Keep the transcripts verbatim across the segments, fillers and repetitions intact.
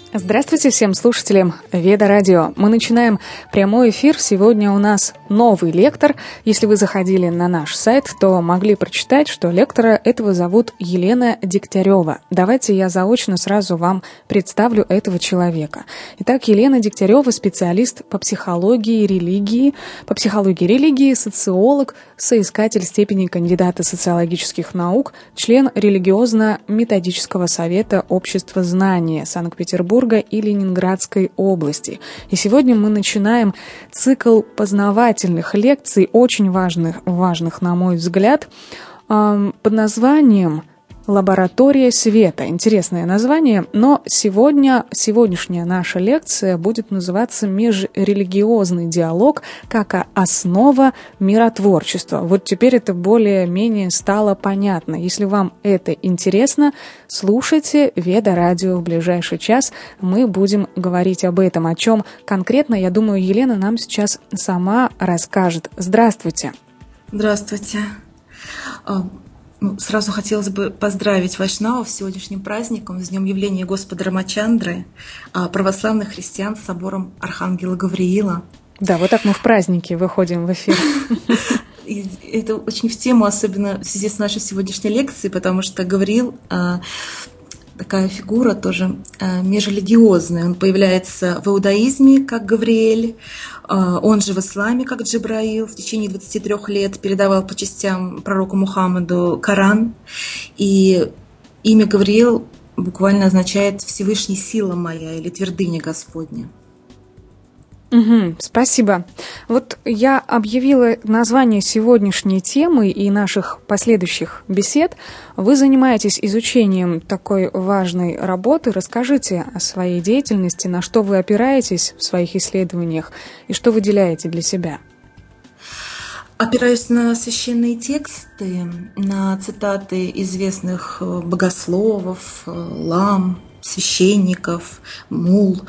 Здравствуйте всем слушателям Веда Радио. Мы начинаем прямой эфир. Сегодня у нас новый лектор. Если вы заходили на наш сайт, то могли прочитать, что лектора этого зовут Елена Дегтярева. Давайте я заочно сразу вам представлю этого человека. Итак, Елена Дегтярева — специалист по психологии религии, по психологии религии, социолог, соискатель степени кандидата социологических наук, член религиозно-методического совета Общества знания Санкт-Петербурга и Ленинградской области. И сегодня мы начинаем цикл познавательных лекций, очень важных, важных, на мой взгляд, под названием «Лаборатория света». Интересное название, но сегодня, сегодняшняя наша лекция будет называться «Межрелигиозный диалог как основа миротворчества». Вот теперь это более-менее стало понятно. Если вам это интересно, слушайте Веда Радио в ближайший час. Мы будем говорить об этом. О чем конкретно, я думаю, Елена нам сейчас сама расскажет. Здравствуйте. Здравствуйте. Ну, сразу хотелось бы поздравить вайшнавов с сегодняшним праздником, с Днем явления Господа Рамачандры, православных христиан с собором Архангела Гавриила. Да, вот так мы в праздники выходим в эфир. И это очень в тему, особенно в связи с нашей сегодняшней лекцией, потому что Гавриил такая фигура тоже межрелигиозная. Он появляется в иудаизме как Гавриэль, он же в исламе как Джибраил. В течение двадцати трёх лет передавал по частям пророку Мухаммаду Коран. И имя Гавриил буквально означает «Всевышний сила моя» или «Твердыня Господня». Угу, спасибо. Вот я объявила название сегодняшней темы и наших последующих бесед. Вы занимаетесь изучением такой важной работы. Расскажите о своей деятельности, на что вы опираетесь в своих исследованиях и что выделяете для себя. Опираюсь на священные тексты, на цитаты известных богословов, лам, священников, мул.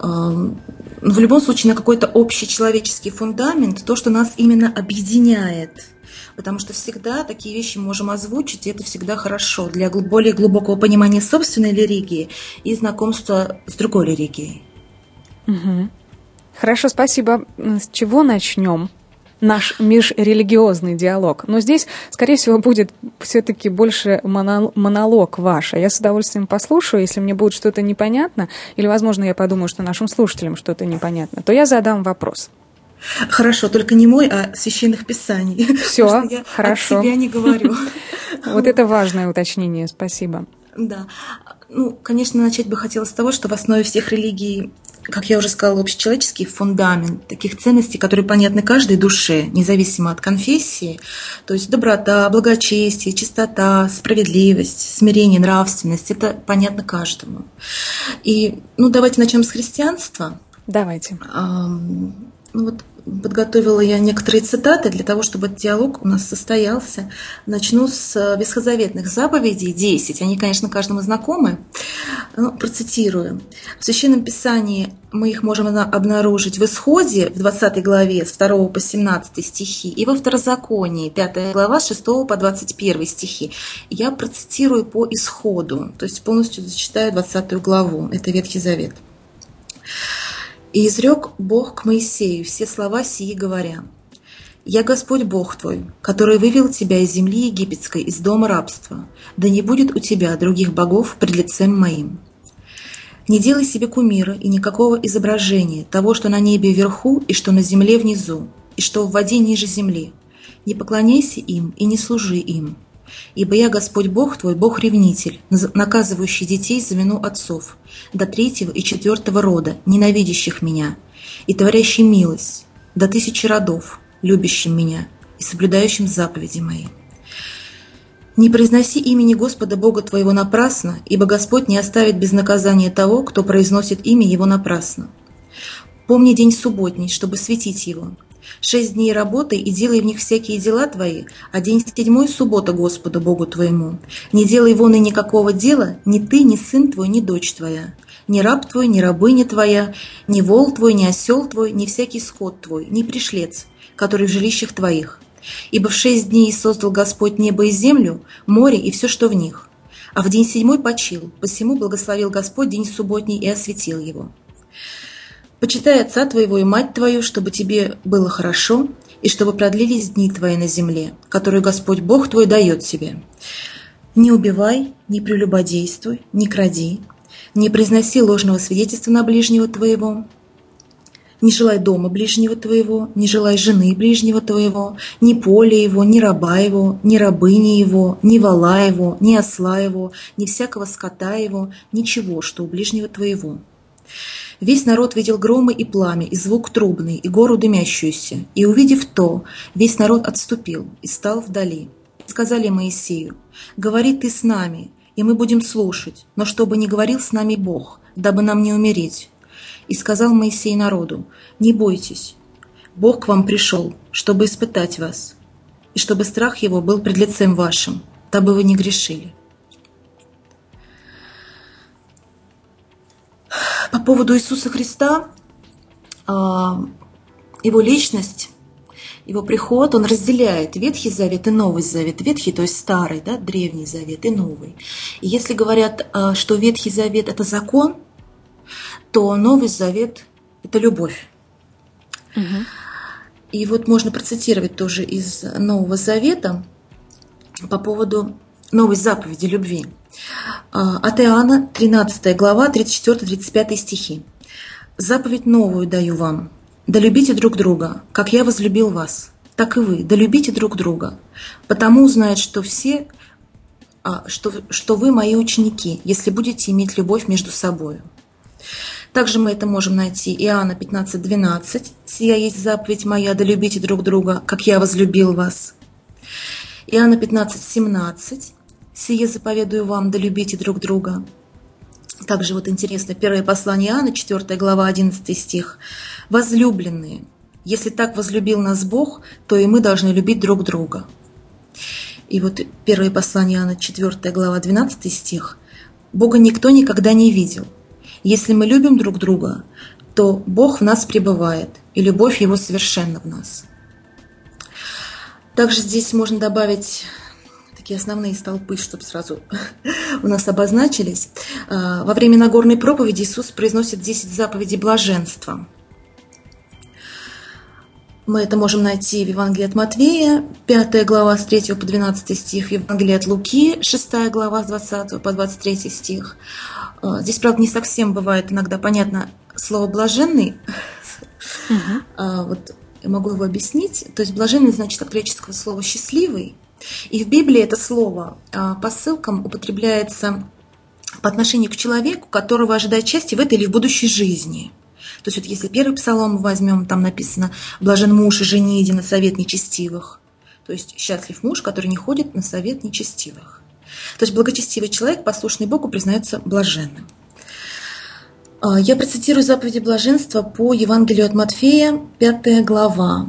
В любом случае на какой-то общечеловеческий фундамент, то, что нас именно объединяет. Потому что всегда такие вещи мы можем озвучить, и это всегда хорошо для более глубокого понимания собственной религии и знакомства с другой религией. Угу. Хорошо, спасибо. С чего начнем? Наш межрелигиозный диалог. Но здесь, скорее всего, будет все-таки больше монолог ваш. А я с удовольствием послушаю. Если мне будет что-то непонятно, или, возможно, я подумаю, что нашим слушателям что-то непонятно, то я задам вопрос. Хорошо, только не мой, а священных писаний. Все, хорошо. От себя не говорю. Вот это важное уточнение. Спасибо. Да. Ну, конечно, начать бы хотелось с того, что в основе всех религий, как я уже сказала, общечеловеческий фундамент таких ценностей, которые понятны каждой душе, независимо от конфессии, то есть доброта, благочестие, чистота, справедливость, смирение, нравственность, это понятно каждому. И, ну, давайте начнем с христианства. Давайте. Ну, вот подготовила я некоторые цитаты для того, чтобы этот диалог у нас состоялся. Начну с ветхозаветных заповедей, десять. Они, конечно, каждому знакомы. Но процитирую. В Священном Писании мы их можем обнаружить в Исходе, в двадцатой главе, с второго по семнадцатый стихи, и во Второзаконии, пятая глава, с шестого по двадцать первый стихи. Я процитирую по Исходу, то есть полностью зачитаю двадцатую главу. Это Ветхий Завет. «И изрек Бог к Моисею все слова сии, говоря: «Я Господь Бог твой, который вывел тебя из земли египетской, из дома рабства. Да не будет у тебя других богов пред лицем моим. Не делай себе кумира и никакого изображения того, что на небе вверху и что на земле внизу, и что в воде ниже земли. Не поклоняйся им и не служи им. Ибо я Господь Бог твой, Бог-ревнитель, наказывающий детей за вину отцов, до третьего и четвертого рода, ненавидящих меня, и творящий милость, до тысячи родов, любящим меня и соблюдающим заповеди мои. Не произноси имени Господа Бога твоего напрасно, ибо Господь не оставит без наказания того, кто произносит имя Его напрасно. Помни день субботний, чтобы светить его. Шесть дней работай и делай в них всякие дела твои, а день седьмой — суббота Господу Богу твоему. Не делай вон и никакого дела, ни ты, ни сын твой, ни дочь твоя, ни раб твой, ни рабыня твоя, ни вол твой, ни осел твой, ни всякий скот твой, ни пришлец, который в жилищах твоих. Ибо в шесть дней создал Господь небо и землю, море и все, что в них. а в день седьмой почил, посему благословил Господь день субботний и осветил его. Почитай отца твоего и мать твою, чтобы тебе было хорошо, и чтобы продлились дни твои на земле, которую Господь Бог твой дает тебе. Не убивай, не прелюбодействуй, не кради, не произноси ложного свидетельства на ближнего твоего, не желай дома ближнего твоего, не желай жены ближнего твоего, ни поля его, ни раба его, ни рабыни его, ни вола его, ни осла его, ни всякого скота его, ничего, что у ближнего твоего. Весь народ видел громы и пламя, и звук трубный, и гору дымящуюся. И, увидев то, весь народ отступил и стал вдали. Сказали Моисею: «Говори ты с нами, и мы будем слушать, но чтобы не говорил с нами Бог, дабы нам не умереть». И сказал Моисей народу: «Не бойтесь, Бог к вам пришел, чтобы испытать вас, и чтобы страх его был пред лицем вашим, дабы вы не грешили». По поводу Иисуса Христа, его личность, его приход, он разделяет Ветхий Завет и Новый Завет. Ветхий, то есть старый, да, Древний Завет, и Новый. И если говорят, что Ветхий Завет – это закон, то Новый Завет – это любовь. Угу. И вот можно процитировать тоже из Нового Завета по поводу новой заповеди любви. От Иоанна, тринадцатая глава, тридцать четвёртый тридцать пятый стихи. «Заповедь новую даю вам, да любите друг друга, как я возлюбил вас, так и вы, да любите друг друга. Потому узнают, что все, что, что вы мои ученики, если будете иметь любовь между собой». Также мы это можем найти. Иоанна пятнадцать двенадцать. «Сия есть заповедь моя, да любите друг друга, как я возлюбил вас». Иоанна пятнадцать семнадцать. «Сие заповедую вам, да любите друг друга». Также вот интересно, первое послание Иоанна, четвёртая глава, одиннадцатый стих. «Возлюбленные, если так возлюбил нас Бог, то и мы должны любить друг друга». И вот первое послание Иоанна, четвёртая глава, двенадцатый стих. «Бога никто никогда не видел. Если мы любим друг друга, то Бог в нас пребывает, и любовь Его совершенна в нас». Также здесь можно добавить такие основные столпы, чтобы сразу у нас обозначились. Во время Нагорной проповеди Иисус произносит десять заповедей блаженства. Мы это можем найти в Евангелии от Матвея, пятая глава, с третьего по двенадцатый стих, в Евангелии от Луки, шестая глава, с двадцатого по двадцать третий стих. Здесь, правда, не совсем бывает иногда понятно слово «блаженный». Угу. Вот я могу его объяснить. То есть «блаженный» значит от греческого слова «счастливый». И в Библии это слово по ссылкам употребляется по отношению к человеку, которого ожидает счастье в этой или в будущей жизни. То есть вот если первый псалом мы возьмем, там написано «блажен муж и жени, иди на совет нечестивых». То есть счастлив муж, который не ходит на совет нечестивых. То есть благочестивый человек, послушный Богу, признается блаженным. Я процитирую заповеди блаженства по Евангелию от Матфея, пятая глава.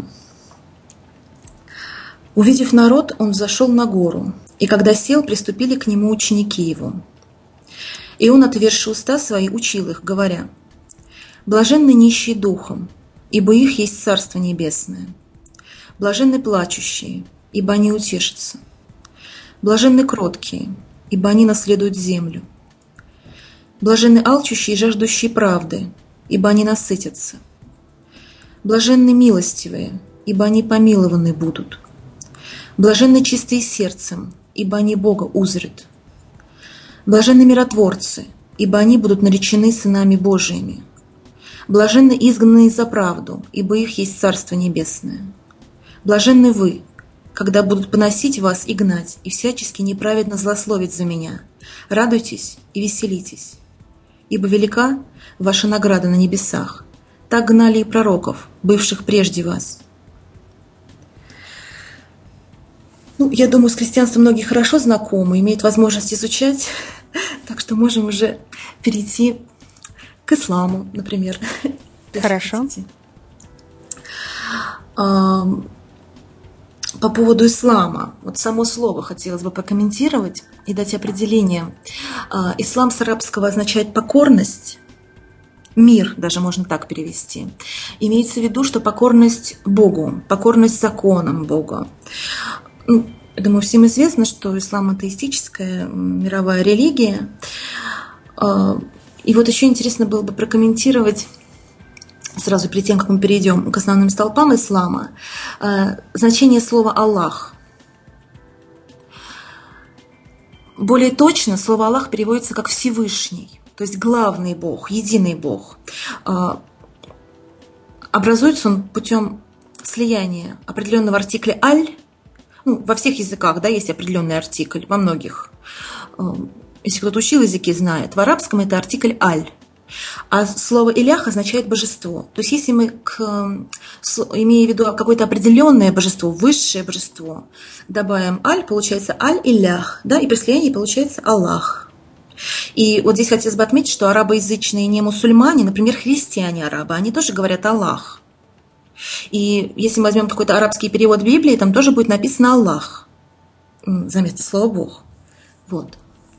«Увидев народ, он взошел на гору, и когда сел, приступили к нему ученики его. И он, отверши уста свои, учил их, говоря: блаженны нищие духом, ибо их есть Царство Небесное. Блаженны плачущие, ибо они утешатся. Блаженны кроткие, ибо они наследуют землю. Блаженны алчущие и жаждущие правды, ибо они насытятся. Блаженны милостивые, ибо они помилованы будут. Блаженны чистые сердцем, ибо они Бога узрят. Блаженны миротворцы, ибо они будут наречены сынами Божиими. Блаженны изгнанные за правду, ибо их есть Царство Небесное. Блаженны вы, когда будут поносить вас и гнать, и всячески неправедно злословить за меня. Радуйтесь и веселитесь, ибо велика ваша награда на небесах. Так гнали и пророков, бывших прежде вас». Ну, я думаю, с христианством многие хорошо знакомы, имеют возможность изучать, так что можем уже перейти к исламу, например. Хорошо. По поводу ислама, вот само слово хотелось бы прокомментировать и дать определение. Ислам с арабского означает покорность, мир, даже можно так перевести. Имеется в виду, что покорность Богу, покорность законам Бога. Я думаю, всем известно, что ислам – атеистическая мировая религия. И вот еще интересно было бы прокомментировать, сразу перед тем, как мы перейдем к основным столпам ислама, значение слова «Аллах». Более точно слово «Аллах» переводится как «Всевышний», то есть главный Бог, единый Бог. Образуется он путем слияния определенного артикля «аль». Ну, во всех языках, да, есть определенный артикль, во многих. Если кто-то учил языки, знает. В арабском это артикль «аль». А слово «илях» означает «божество». То есть если мы, к, имея в виду какое-то определенное божество, высшее божество, добавим «аль», получается «аль-илях», да, и при слиянии получается «Аллах». И вот здесь хотелось бы отметить, что арабоязычные не мусульмане, например, христиане-арабы, они тоже говорят «Аллах». И если мы возьмем какой-то арабский перевод Библии, там тоже будет написано «Аллах» заместо слова «Бог». Вот.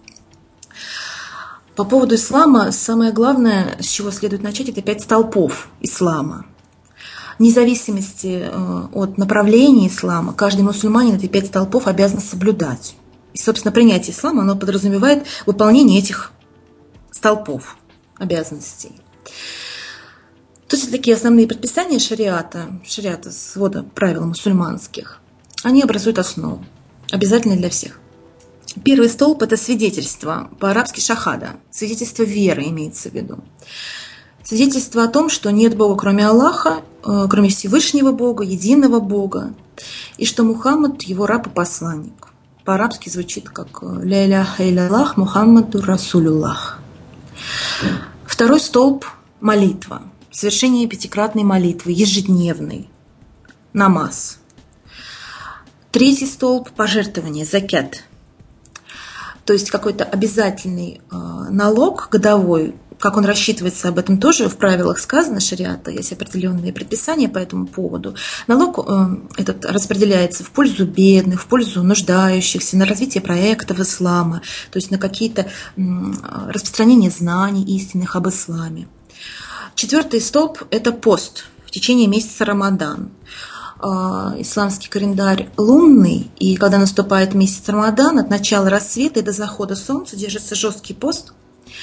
По поводу ислама, самое главное, с чего следует начать, это пять столпов ислама. Вне зависимости от направления ислама, каждый мусульманин эти пять столпов обязан соблюдать. И, собственно, принятие ислама, оно подразумевает выполнение этих столпов обязанностей. То есть такие основные предписания шариата, шариата, свода правил мусульманских, они образуют основу, обязательно для всех. Первый столб – это свидетельство, по-арабски шахада, свидетельство веры имеется в виду. Свидетельство о том, что нет Бога, кроме Аллаха, кроме Всевышнего Бога, единого Бога, и что Мухаммад – его раб и посланник. По-арабски звучит как «Ля иляха илляллах Мухаммаду Расулюллах». Второй столб – молитва, совершение пятикратной молитвы, ежедневной, намаз. Третий столб – пожертвование, закят. То есть какой-то обязательный налог годовой, как он рассчитывается, об этом тоже в правилах сказано шариата, есть определенные предписания по этому поводу. Налог этот распределяется в пользу бедных, в пользу нуждающихся, на развитие проектов ислама, то есть на какие-то распространение знаний истинных об исламе. Четвертый столб – это пост в течение месяца Рамадан. Исламский календарь лунный, и когда наступает месяц Рамадан, от начала рассвета и до захода солнца держится жесткий пост,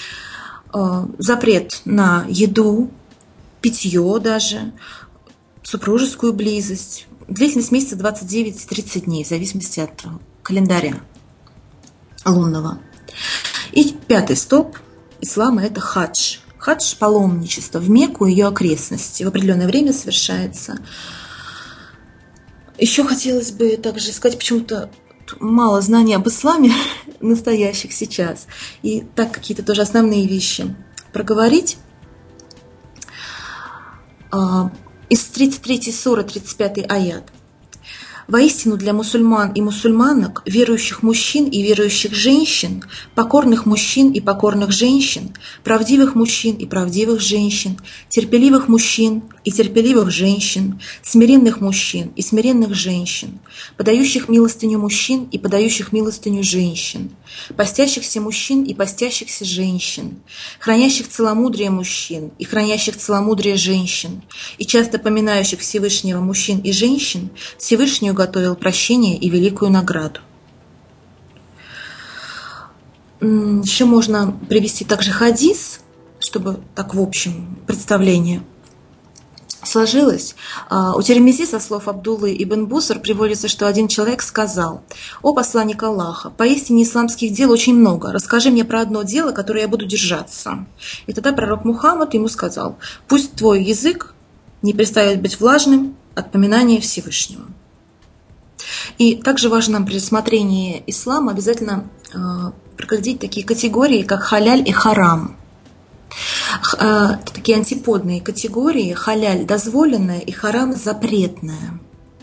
запрет на еду, питье даже, супружескую близость. Длительность месяца двадцать девять - тридцать дней, в зависимости от календаря лунного. И пятый столб ислама – это хадж. Хадж – паломничество в Мекку и ее окрестности. В определенное время совершается. Еще хотелось бы также сказать, почему-то мало знаний об исламе настоящих сейчас. И так какие-то тоже основные вещи проговорить. Из тридцать третьей суры, тридцать пятый аят. Воистину для мусульман и мусульманок, верующих мужчин и верующих женщин, покорных мужчин и покорных женщин, правдивых мужчин и правдивых женщин, терпеливых мужчин и терпеливых женщин, смиренных мужчин и смиренных женщин, подающих милостыню мужчин и подающих милостыню женщин, постящихся мужчин и постящихся женщин, хранящих целомудрие мужчин и хранящих целомудрие женщин, и часто поминающих Всевышнего мужчин и женщин, Всевышний готовил прощение и великую награду. Еще можно привести также хадис, чтобы так в общем представление сложилось. У Тирмизи со слов Абдуллы ибн Буср приводится, что один человек сказал: «О посланник Аллаха, поистине исламских дел очень много. Расскажи мне про одно дело, которое я буду держаться». И тогда пророк Мухаммад ему сказал: «Пусть твой язык не перестает быть влажным от поминания Всевышнего». И также важно нам при рассмотрении ислама обязательно э, проглядеть такие категории, как халяль и харам. Э, это такие антиподные категории. Халяль – дозволенное, и харам – запретное.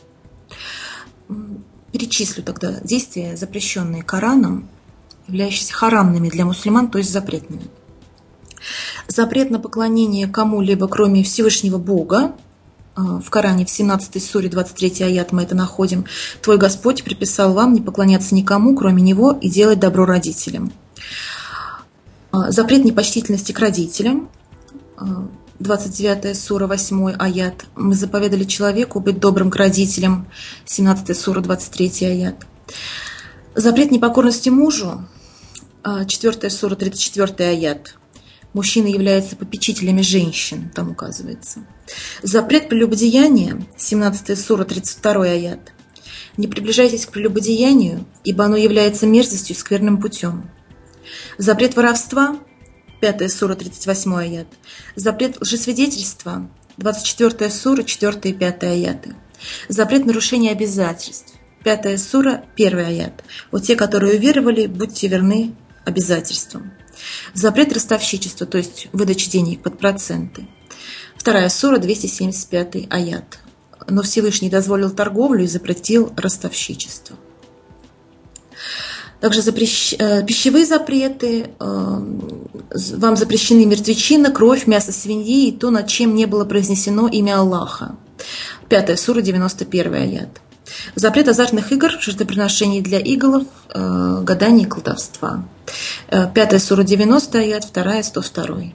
Перечислю тогда действия, запрещенные Кораном, являющиеся харамными для мусульман, то есть запретными. Запрет на поклонение кому-либо, кроме Всевышнего Бога. В Коране, в семнадцатой суре, двадцать третий аят мы это находим. «Твой Господь приписал вам не поклоняться никому, кроме Него, и делать добро родителям». Запрет непочтительности к родителям. двадцать девятая сура, восьмой аят. «Мы заповедали человеку быть добрым к родителям». семнадцатая сура, двадцать третий аят. Запрет непокорности мужу, четвёртая сура, тридцать четвёртый аят. Мужчины являются попечителями женщин, там указывается. Запрет прелюбодеяния, семнадцатая сура, тридцать второй аят. Не приближайтесь к прелюбодеянию, ибо оно является мерзостью и скверным путем. Запрет воровства, пятая сура, тридцать восьмой аят. Запрет лжесвидетельства, двадцать четвёртая сура, четвёртый и пятый аяты. Запрет нарушения обязательств, пятая сура, первый аят. Вот те, которые уверовали, будьте верны обязательствам. Запрет ростовщичества, то есть выдачи денег под проценты. Вторая сура, двести семьдесят пятый аят. Но Всевышний дозволил торговлю и запретил ростовщичество. Также запрещ... пищевые запреты. Вам запрещены мертвечина, кровь, мясо свиньи и то, над чем не было произнесено имя Аллаха. Пятая сура, девяносто первый аят. Запрет азартных игр, жертвоприношений для идолов, гаданий и колдовства. Пятая сура, девяностый аят, вторая, сто второй.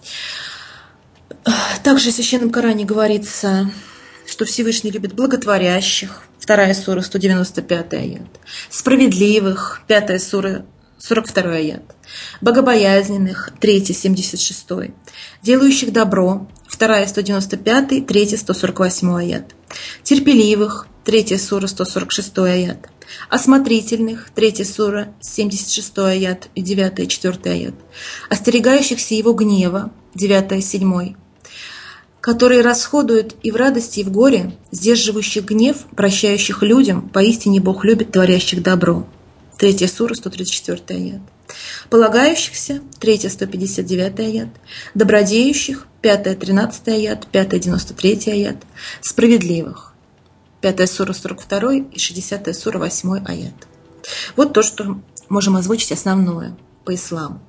Также в Священном Коране говорится, что Всевышний любит благотворящих, вторая сура, сто девяносто пятый аят, справедливых, пятая сура, сорок второй аят, богобоязненных, третий, семьдесят шестой, делающих добро, вторая, сто девяносто пятый, третий, сто сорок восьмой аят, терпеливых, третья сура, сто сорок шестой аят, осмотрительных, третья сура, семьдесят шестой аят и девятый, четвёртый аят, остерегающихся его гнева, девятый, седьмой, которые расходуют и в радости, и в горе, сдерживающих гнев, прощающих людям, поистине Бог любит творящих добро. Третья сура, сто тридцать четвёртый аят. Полагающихся, третья, сто пятьдесят девятый аят. Добродеющих, пятая, тринадцатый аят, пятая, девяносто третий аят. Справедливых, пятая сура, сорок второй и шестидесятая сура, восьмой аят. Вот то, что можем озвучить основное по исламу.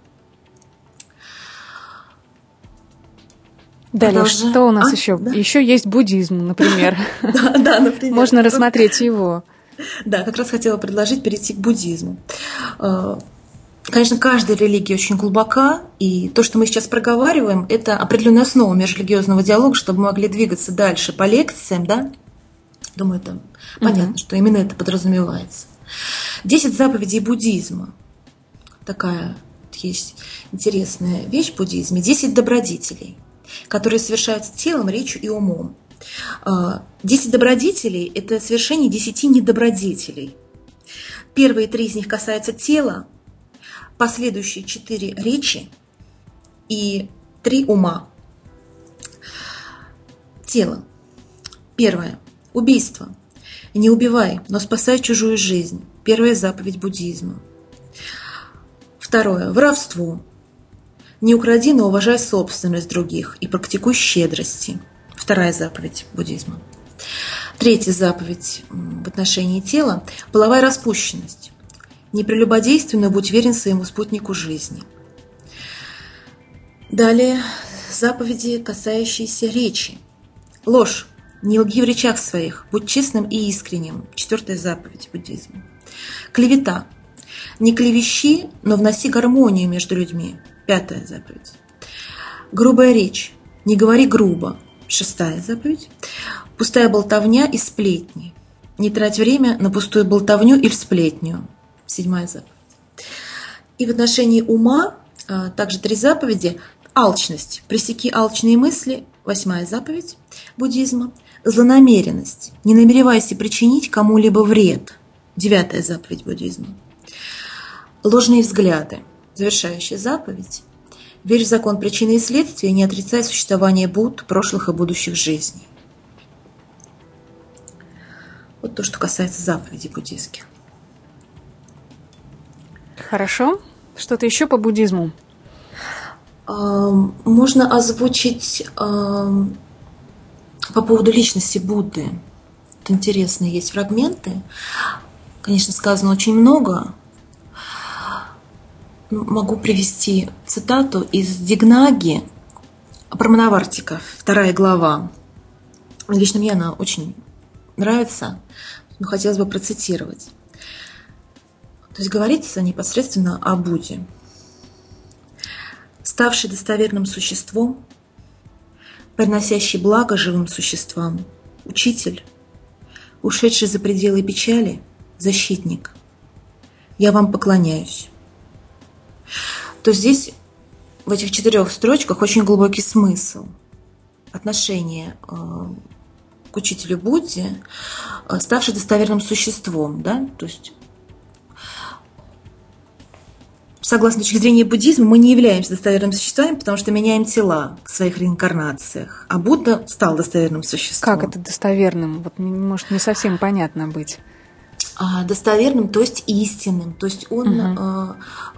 Далее, Продолжаем. что у нас а, еще? Да? Еще есть буддизм, например. Да, да, например. Можно рассмотреть его. Да, как раз хотела предложить перейти к буддизму. Конечно, каждая религия очень глубока, и то, что мы сейчас проговариваем, это определенная основа межрелигиозного диалога, чтобы мы могли двигаться дальше по лекциям, да? Думаю, там понятно, что именно это подразумевается. Десять заповедей буддизма. Такая есть интересная вещь в буддизме. Десять добродетелей, которые совершаются телом, речью и умом. Десять добродетелей – это совершение десяти недобродетелей. Первые три из них касаются тела, последующие четыре – речи и три – ума. Тело. Первое – убийство. Не убивай, но спасай чужую жизнь. Первая заповедь буддизма. Второе – воровство. Не укради, но уважай собственность других и практикуй щедрости. Вторая заповедь буддизма. Третья заповедь в отношении тела – половая распущенность. Не прелюбодействуй, но будь верен своему спутнику жизни. Далее заповеди, касающиеся речи. Ложь. Не лги в речах своих, будь честным и искренним. Четвертая заповедь буддизма. Клевета. Не клевещи, но вноси гармонию между людьми. Пятая заповедь. Грубая речь. Не говори грубо. Шестая заповедь. Пустая болтовня и сплетни. Не трать время на пустую болтовню или сплетню. Седьмая заповедь. И в отношении ума также три заповеди. Алчность. Пресеки алчные мысли. Восьмая заповедь буддизма. Злонамеренность. Не намеревайся причинить кому-либо вред. Девятая заповедь буддизма. Ложные взгляды. Завершающая заповедь. Верь в закон причины и следствия и не отрицай существование Будд, прошлых и будущих жизней. Вот то, что касается заповедей буддийских. Хорошо. Что-то еще по буддизму? Можно озвучить по поводу личности Будды. Вот интересные есть фрагменты. Конечно, сказано очень много. Могу привести цитату из Дигнаги Праманавартика, вторая глава. Лично мне она очень нравится, но хотелось бы процитировать. То есть говорится непосредственно о Будде. Ставший достоверным существом, приносящий благо живым существам, учитель, ушедший за пределы печали, защитник, я вам поклоняюсь. То здесь в этих четырех строчках очень глубокий смысл. Отношение к учителю Будде, ставший достоверным существом, да, то есть согласно точке зрения буддизма, мы не являемся достоверными существами, потому что меняем тела в своих реинкарнациях, а Будда стал достоверным существом. Как это достоверным? Вот, может, не совсем понятно быть. А, достоверным, то есть истинным, то есть он, угу. а,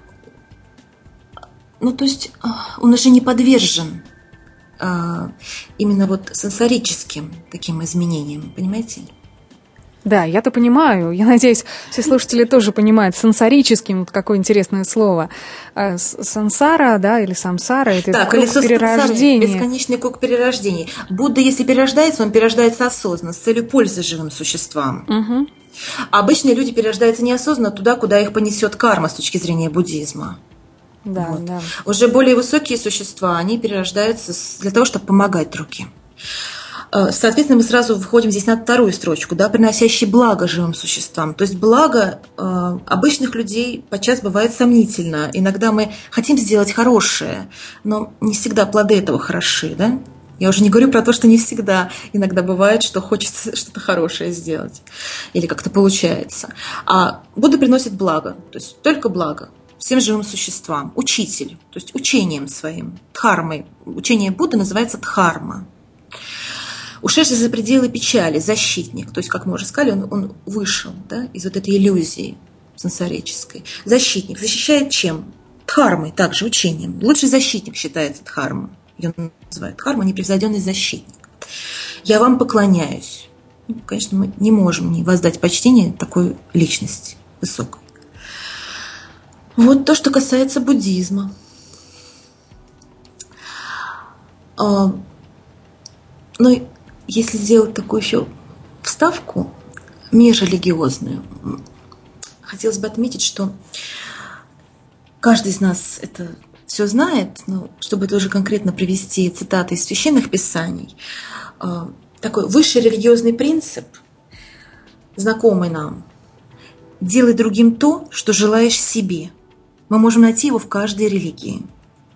ну, то есть он уже не подвержен а, именно вот сенсорическим таким изменениям, понимаете? Да, я-то понимаю. Я надеюсь, все слушатели тоже понимают. Сенсорическим, вот какое интересное слово. Сансара, да, или самсара, это да, круг перерождения. Бесконечный круг перерождений. Будда, если перерождается, он перерождается осознанно, с целью пользы живым существам. Угу. А обычные люди перерождаются неосознанно туда, куда их понесет карма с точки зрения буддизма. Да, вот. да. Уже более высокие существа, они перерождаются для того, чтобы помогать другим. Соответственно, мы сразу выходим здесь на вторую строчку, да, приносящий благо живым существам. То есть благо э, обычных людей подчас бывает сомнительно. Иногда мы хотим сделать хорошее, но не всегда плоды этого хороши, да? Я уже не говорю про то, что не всегда. Иногда бывает, что хочется что-то хорошее сделать или как-то получается. А Будда приносит благо, то есть только благо всем живым существам. Учитель, то есть учением своим, дхармой. Учение Будды называется дхарма. Ушедший за пределы печали, защитник, то есть, как мы уже сказали, он, он вышел, да, из вот этой иллюзии сенсорической. Защитник защищает чем? Дхармой, также учением. Лучший защитник считается дхарма. Ее называют дхарма, непревзойденный защитник. Я вам поклоняюсь. Ну, конечно, мы не можем не воздать почтение такой личности высокой. Вот то, что касается буддизма. Ну, если сделать такую еще вставку межрелигиозную, хотелось бы отметить, что каждый из нас это все знает, но чтобы это уже конкретно привести цитаты из священных писаний, такой высший религиозный принцип, знакомый нам: делай другим то, что желаешь себе. Мы можем найти его в каждой религии.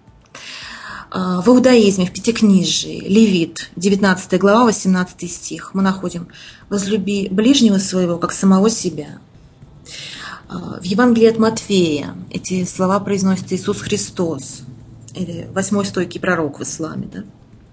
В иудаизме, в Пятикнижии, Левит, девятнадцатая глава, восемнадцатый стих, мы находим: «Возлюби ближнего своего, как самого себя». В Евангелии от Матфея эти слова произносит Иисус Христос, или восьмой стойкий пророк в исламе. Да?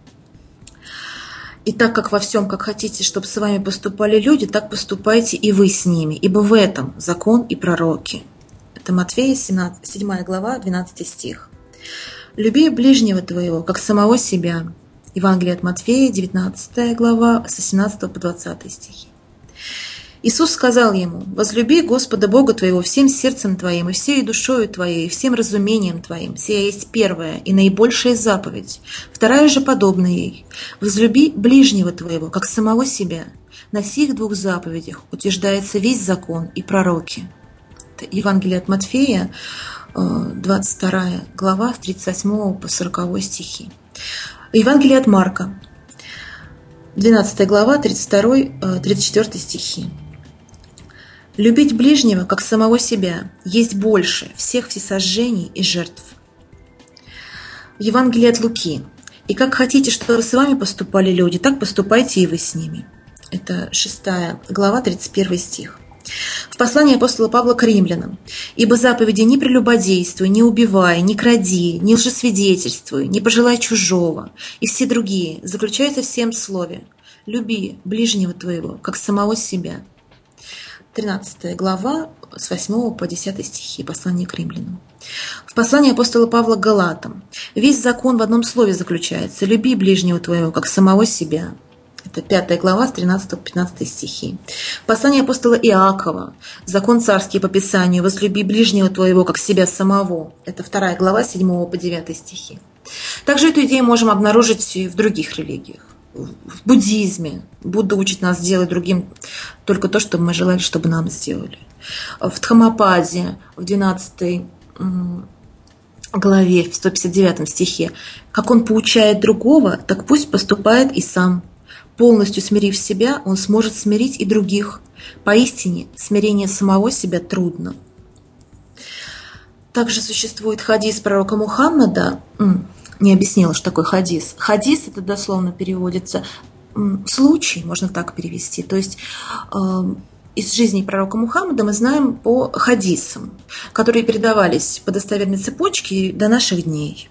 «И так как во всем, как хотите, чтобы с вами поступали люди, так поступайте и вы с ними, ибо в этом закон и пророки». Это Матфея, седьмая глава, двенадцатый стих. «Люби ближнего твоего, как самого себя». Евангелие от Матфея, девятнадцатая глава, с восемнадцатого по двадцатый стихи. Иисус сказал ему: «Возлюби Господа Бога твоего всем сердцем твоим, и всей душою твоей, и всем разумением твоим. Сия есть первая и наибольшая заповедь. Вторая же подобна ей. Возлюби ближнего твоего, как самого себя. На сих двух заповедях утверждается весь закон и пророки». Это Евангелие от Матфея, двадцать вторая глава, с тридцать восьмого по сороковой стихи. Евангелие от Марка, двенадцатая глава, тридцать второй - тридцать четвёртый стихи. «Любить ближнего, как самого себя, есть больше всех всесожжений и жертв». Евангелие от Луки: «И как хотите, чтобы с вами поступали люди, так поступайте и вы с ними». Это шестая глава, тридцать первый стих. В послании апостола Павла к римлянам: «Ибо заповеди: не прелюбодействуй, не убивай, не кради, не лжесвидетельствуй, не пожелай чужого» и все другие заключаются в сем слове: «Люби ближнего твоего, как самого себя». тринадцатая глава, с восьмого по десятый стихи, послание к римлянам. В послании апостола Павла к галатам: «Весь закон в одном слове заключается: люби ближнего твоего, как самого себя». Это пятая глава, с тринадцатого по пятнадцатый стихи. Послание апостола Иакова: «Закон царский по Писанию: возлюби ближнего твоего, как себя самого». Это вторая глава, с седьмого по девятый стихи. Также эту идею можем обнаружить и в других религиях. В буддизме Будда учит нас делать другим только то, что мы желали, чтобы нам сделали. В Дхаммападе, в двенадцатой главе, в сто пятьдесят девятом стихе: «Как он поучает другого, так пусть поступает и сам. Полностью смирив себя, он сможет смирить и других. Поистине, смирение самого себя трудно». Также существует хадис пророка Мухаммада. Не объяснила, что такое хадис. Хадис, это дословно переводится случай, можно так перевести. То есть из жизни пророка Мухаммада мы знаем по хадисам, которые передавались по достоверной цепочке до наших дней.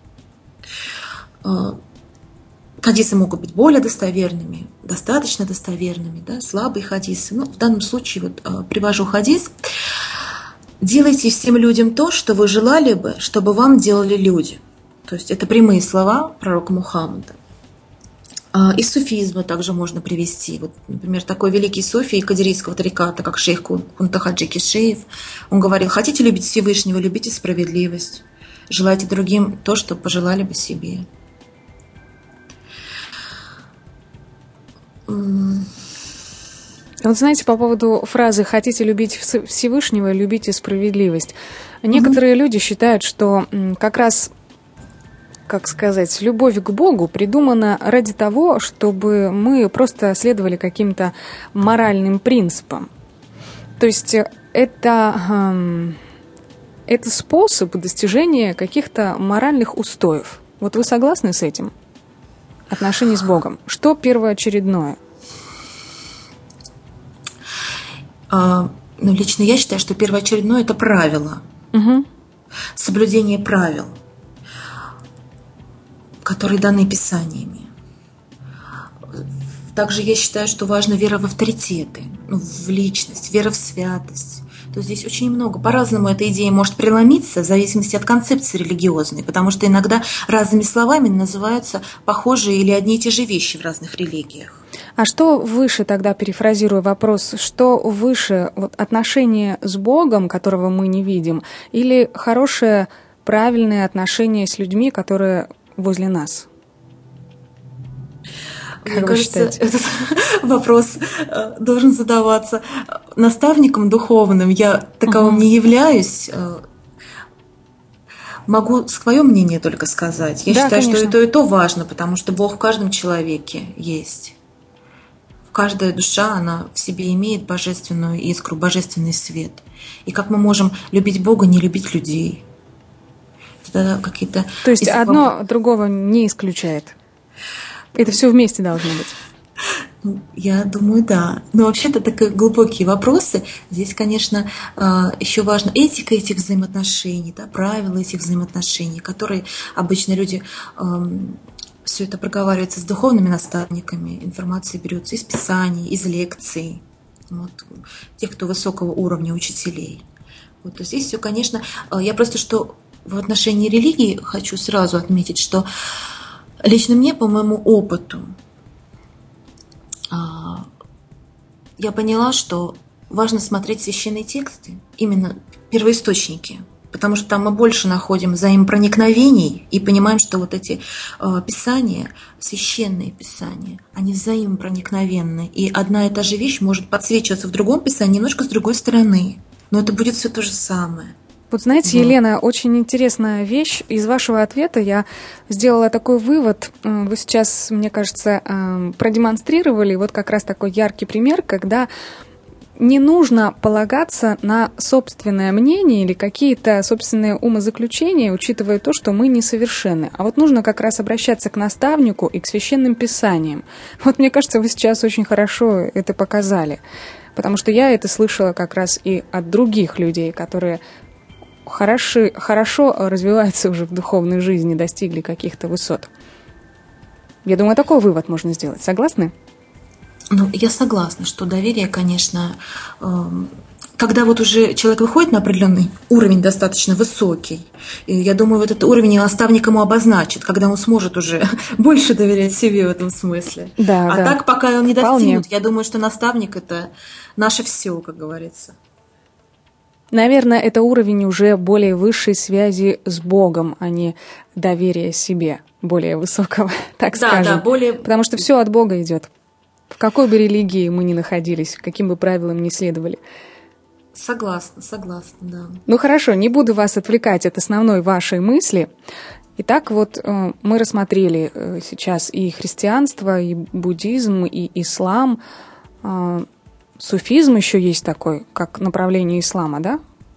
Хадисы могут быть более достоверными, достаточно достоверными, да, слабые хадисы. Ну, в данном случае вот, привожу хадис. «Делайте всем людям то, что вы желали бы, чтобы вам делали люди». То есть это прямые слова пророка Мухаммада. Из суфизма также можно привести. Вот, например, такой великий суфий кадирийского тариката, как шейх Кунтахаджи Кишеев. Он говорил: хотите любить Всевышнего, любите справедливость. Желайте другим то, что пожелали бы себе. Вот знаете, по поводу фразы «хотите любить Всевышнего, любите справедливость». Некоторые угу. люди считают, что как раз, как сказать, любовь к Богу придумана ради того, чтобы мы просто следовали каким-то моральным принципам. То есть это, это способ достижения каких-то моральных устоев. Вот вы согласны с этим? Отношения с Богом. Что первоочередное? А, ну, лично я считаю, что первоочередное – это правило. Угу. Соблюдение правил, которые даны Писаниями. Также я считаю, что важна вера в авторитеты, ну, в личность, вера в святость. То здесь очень много. По-разному эта идея может преломиться в зависимости от концепции религиозной, потому что иногда разными словами называются похожие или одни и те же вещи в разных религиях. А что выше, тогда перефразируя вопрос, что выше, вот, отношение с Богом, которого мы не видим, или хорошее, правильное отношение с людьми, которые возле нас? Как Мне вы кажется, считаете? этот вопрос должен задаваться наставником духовным. Я таковым uh-huh. не являюсь. Могу свое мнение только сказать. Я да, считаю, конечно. что и то, и то важно, потому что Бог в каждом человеке есть. Каждая душа, она в себе имеет божественную искру, божественный свет. И как мы можем любить Бога, не любить людей? Это какие-то... То есть одно другого не исключает? Это все вместе должно быть? Ну, я думаю, да. Но вообще-то такие глубокие вопросы. Здесь, конечно, еще важна этика этих взаимоотношений, да, правила этих взаимоотношений, которые обычно люди... Все это проговаривается с духовными наставниками, информация берется из писаний, из лекций, вот, тех, кто высокого уровня учителей. Вот, то здесь все, конечно, я просто что в отношении религии хочу сразу отметить, что лично мне, по моему опыту, я поняла, что важно смотреть священные тексты, именно первоисточники, потому что там мы больше находим взаимопроникновений и понимаем, что вот эти э, писания, священные писания, они взаимопроникновенны. И одна и та же вещь может подсвечиваться в другом писании немножко с другой стороны. Но это будет все то же самое. Вот знаете, вот. Елена, очень интересная вещь. Из вашего ответа я сделала такой вывод. Вы сейчас, мне кажется, продемонстрировали вот как раз такой яркий пример, когда не нужно полагаться на собственное мнение или какие-то собственные умозаключения, учитывая то, что мы несовершенны. А вот нужно как раз обращаться к наставнику и к священным писаниям. Вот мне кажется, вы сейчас очень хорошо это показали. Потому что я это слышала как раз и от других людей, которые хороши, хорошо развиваются уже в духовной жизни, достигли каких-то высот. Я думаю, такой вывод можно сделать. Согласны? Ну, я согласна, что доверие, конечно, когда вот уже человек выходит на определенный уровень достаточно высокий, я думаю, вот этот уровень наставник ему обозначит, когда он сможет уже больше доверять себе в этом смысле. Да, а да. так, пока он не достигнут, Вполне. Я думаю, что наставник – это наше все, как говорится. Наверное, это уровень уже более высшей связи с Богом, а не доверия себе более высокого, так да, скажем. Да, более... Потому что все от Бога идет. В какой бы религии мы ни находились, каким бы правилам ни следовали. Согласна, согласна, да. Ну хорошо, не буду вас отвлекать от основной вашей мысли. Итак, вот мы рассмотрели сейчас и христианство, и буддизм, и ислам. Суфизм еще есть такой, как направление ислама, да?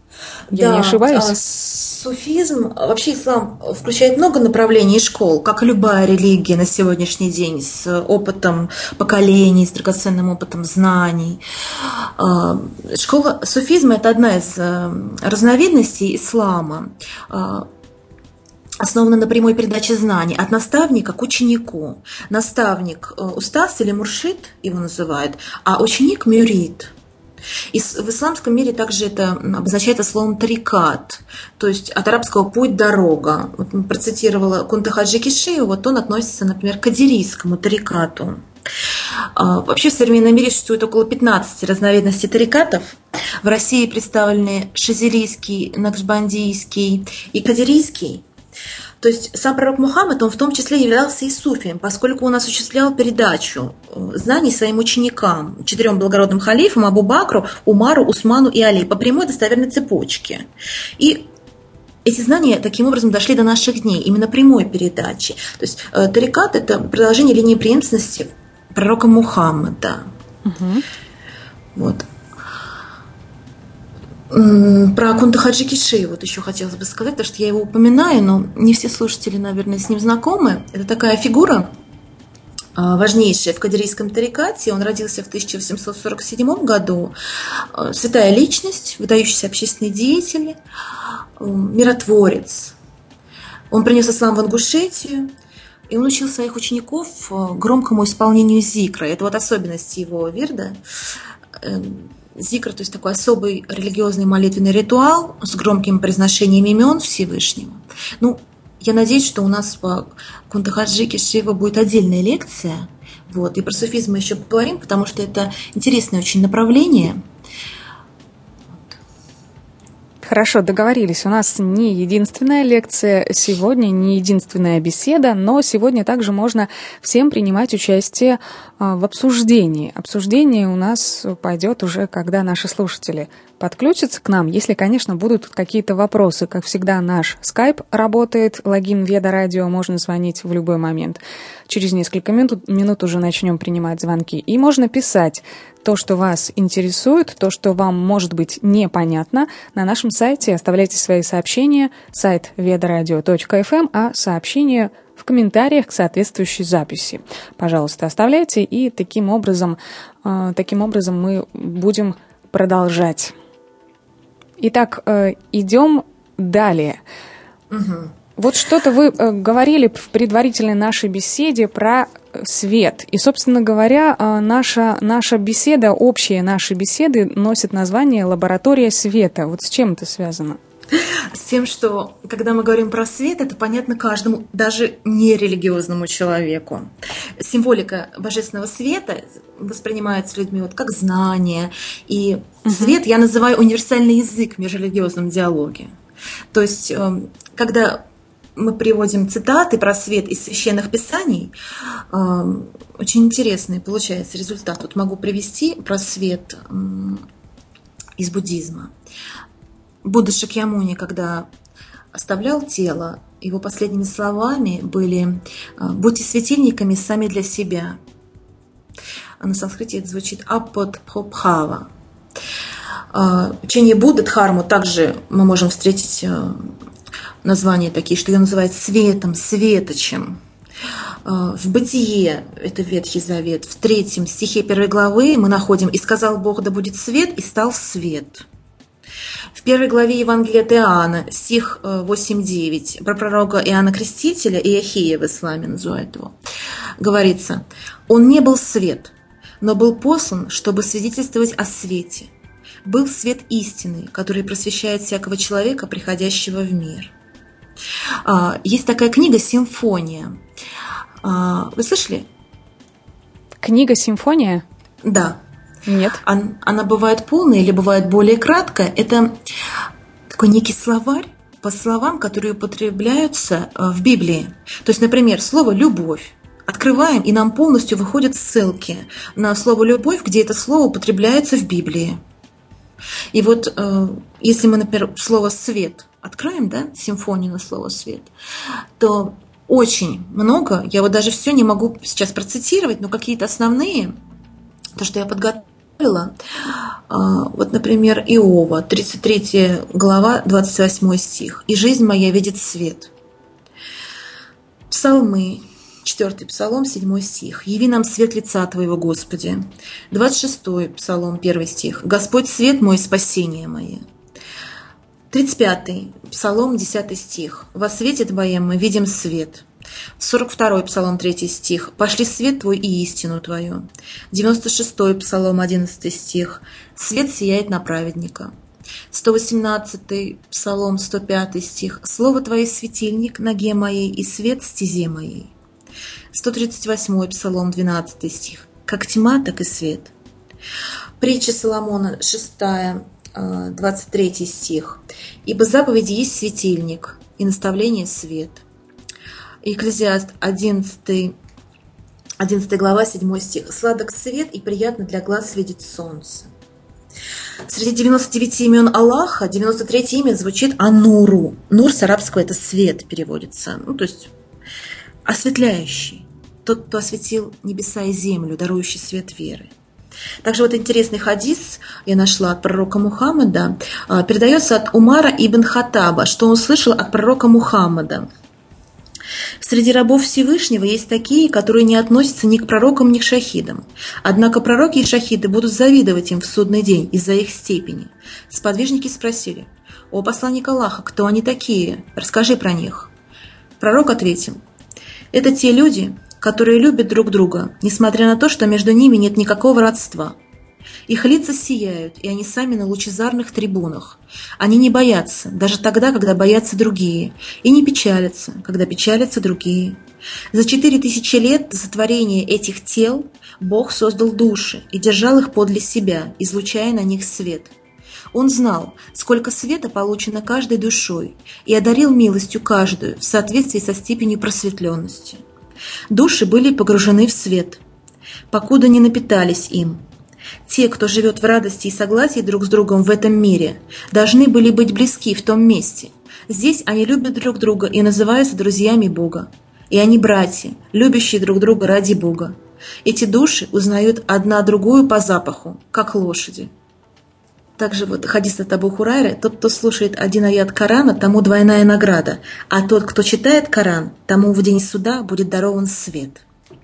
Я да, не ошибаюсь? Суфизм, вообще ислам включает много направлений и школ, как и любая религия на сегодняшний день, с опытом поколений, с драгоценным опытом знаний. Школа суфизма – это одна из разновидностей ислама, основана на прямой передаче знаний от наставника к ученику. Наставник – устаз или муршид его называют, а ученик – мюрид. И в исламском мире также это обозначается словом тарикат, то есть от арабского «путь, дорога». Вот процитировала Кунта Хаджи Кишиева, вот он относится, например, к кадирийскому тарикату. Вообще в современном мире существует около пятнадцати разновидностей тарикатов. В России представлены шазилийский, накшбандийский и кадирийский. То есть сам пророк Мухаммад, он в том числе являлся и суфием, поскольку он осуществлял передачу знаний своим ученикам, четырем благородным халифам, Абу Бакру, Умару, Усману и Али, по прямой достоверной цепочке. И эти знания таким образом дошли до наших дней, именно прямой передачи. То есть тарикат – это продолжение линии преемственности пророка Мухаммада. Угу. Вот. Про Кунта Хаджи Кишиева вот еще хотелось бы сказать, потому что я его упоминаю, но не все слушатели, наверное, с ним знакомы. Это такая фигура важнейшая в кадирийском тарикате. Он родился в тысяча восемьсот сорок седьмом году. Святая личность, выдающийся общественный деятель, миротворец. Он принес ислам в Ингушетию, и он учил своих учеников громкому исполнению зикра. Это вот особенность его вирда. Зикр, то есть такой особый религиозный молитвенный ритуал с громким произношением имен Всевышнего. Ну, я надеюсь, что у нас по Кунта Хаджи Кишиева будет отдельная лекция. Вот, и про суфизм мы еще поговорим, потому что это интересное очень направление. Хорошо, договорились. У нас не единственная лекция сегодня, не единственная беседа, но сегодня также можно всем принимать участие в обсуждении. Обсуждение у нас пойдет уже, когда наши слушатели подключатся к нам, если, конечно, будут какие-то вопросы. Как всегда, наш скайп работает, логин Веда Радио, можно звонить в любой момент. Через несколько минут, минут уже начнем принимать звонки. И можно писать то, что вас интересует, то, что вам может быть непонятно, на нашем сайте. Оставляйте свои сообщения, сайт ведарадио точка эф эм, а сообщения в комментариях к соответствующей записи. Пожалуйста, оставляйте, и таким образом, э, таким образом мы будем продолжать. Итак, э, идем далее. Угу. Вот что-то вы э, говорили в предварительной нашей беседе про свет. И, собственно говоря, э, наша, наша беседа, общие наши беседы носит название «Лаборатория света». Вот с чем это связано? С тем, что когда мы говорим про свет, это понятно каждому, даже нерелигиозному человеку. Символика божественного света воспринимается людьми вот как знание. И угу. свет я называю универсальный язык в межрелигиозном диалоге. То есть, когда мы приводим цитаты про свет из священных писаний, очень интересный получается результат. Вот могу привести про свет из буддизма. Будда Шакьямуни, когда оставлял тело, его последними словами были «Будьте светильниками сами для себя». А на санскрите это звучит «аппадбхава». В учении Будды Дхарму также мы можем встретить названия такие, что ее называют светом, светочем. В Бытие, это Ветхий Завет, в третьем стихе первой главы мы находим «И сказал Бог, да будет свет, и стал свет». В первой главе Евангелия от Иоанна, стих восемь-девять, про пророка Иоанна Крестителя, Иохия в исламе называют его, говорится: «Он не был свет, но был послан, чтобы свидетельствовать о свете. Был свет истины, который просвещает всякого человека, приходящего в мир». Есть такая книга «Симфония». Вы слышали? Книга «Симфония»? Да. Нет. Она, она бывает полная или бывает более краткая. Это такой некий словарь по словам, которые употребляются в Библии. То есть, например, слово «любовь». Открываем, и нам полностью выходят ссылки на слово «любовь», где это слово употребляется в Библии. И вот если мы, например, слово «свет» откроем, да, симфонию на слово «свет», то очень много, я вот даже все не могу сейчас процитировать, но какие-то основные, то, что я подготовила, Вот, например, Иова, тридцать третья глава, двадцать восьмой стих. «И жизнь моя видит свет». Псалмы, четвёртый псалом, седьмой стих. «Яви нам свет лица Твоего, Господи». двадцать шестой псалом, первый стих. «Господь свет мой, спасение мое». тридцать пятый псалом, десятый стих. «Во свете Твоем мы видим свет». сорок второй псалом, третий стих. «Пошли свет Твой и истину Твою». девяносто шестой псалом, одиннадцатый стих. «Свет сияет на праведника». сто восемнадцатый псалом, сто пятый стих. «Слово Твое светильник ноге моей и свет стезе моей». сто тридцать восьмой псалом, двенадцатый стих. «Как тьма, так и свет». Притча Соломона, шестая, двадцать третий стих. «Ибо заповеди есть светильник, и наставление свет». Екклезиаст, одиннадцатая глава, седьмой стих. «Сладок свет и приятно для глаз видеть солнце». Среди девяноста девяти имен Аллаха девяносто третье имя звучит Ануру. Нур с арабского это свет переводится. Ну, то есть осветляющий. Тот, кто осветил небеса и землю, дарующий свет веры. Также вот интересный хадис я нашла от пророка Мухаммада. Передается от Умара ибн Хаттаба, что он слышал от пророка Мухаммада. Среди рабов Всевышнего есть такие, которые не относятся ни к пророкам, ни к шахидам. Однако пророки и шахиды будут завидовать им в судный день из-за их степени. Сподвижники спросили: «О посланник Аллаха, кто они такие? Расскажи про них». Пророк ответил: «Это те люди, которые любят друг друга, несмотря на то, что между ними нет никакого родства. Их лица сияют, и они сами на лучезарных трибунах. Они не боятся, даже тогда, когда боятся другие, и не печалятся, когда печалятся другие. За четыре тысячи лет до сотворения этих тел Бог создал души и держал их подле себя, излучая на них свет. Он знал, сколько света получено каждой душой, и одарил милостью каждую в соответствии со степенью просветленности. Души были погружены в свет, покуда не напитались им. Те, кто живет в радости и согласии друг с другом в этом мире, должны были быть близки в том месте. Здесь они любят друг друга и называются друзьями Бога. И они братья, любящие друг друга ради Бога. Эти души узнают одна другую по запаху, как лошади». Также вот хадис от Абу Хурайры: «Тот, кто слушает один аят Корана, тому двойная награда, а тот, кто читает Коран, тому в день суда будет дарован свет».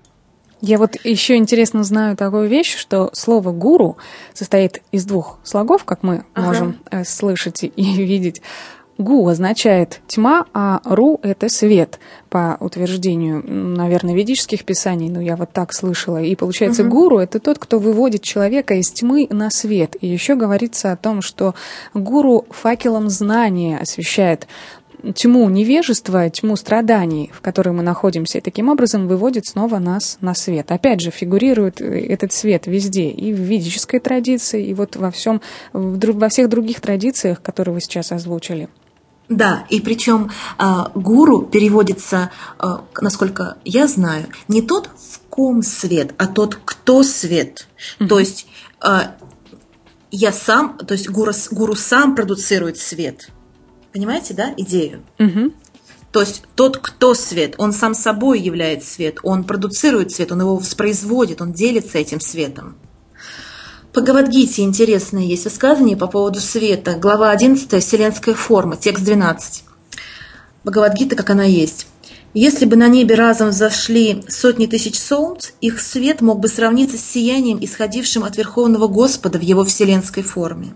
Я вот еще интересно знаю такую вещь, что слово «гуру» состоит из двух слогов, как мы ага. можем слышать и видеть. «Гу» означает тьма, а «ру» — это свет, по утверждению, наверное, ведических писаний, но я вот так слышала. И получается, угу. гуру — это тот, кто выводит человека из тьмы на свет. И еще говорится о том, что гуру факелом знания освещает тьму невежества, тьму страданий, в которой мы находимся, и таким образом выводит снова нас на свет. Опять же, фигурирует этот свет везде, и в ведической традиции, и вот во всем, во всех других традициях, которые вы сейчас озвучили. Да, и причем э, гуру переводится, э, насколько я знаю, не тот, в ком свет, а тот, кто свет. Mm-hmm. То есть э, я сам, то есть гуру, гуру сам продуцирует свет. Понимаете, да, идею? Mm-hmm. То есть тот, кто свет, он сам собой является свет, он продуцирует свет, он его воспроизводит, он делится этим светом. В Бхагавад-гите интересное есть высказывание по поводу света. Глава одиннадцатая, вселенская форма, текст двенадцать. Бхагавад-гита, как она есть. «Если бы на небе разом взошли сотни тысяч солнц, их свет мог бы сравниться с сиянием, исходившим от Верховного Господа в его вселенской форме».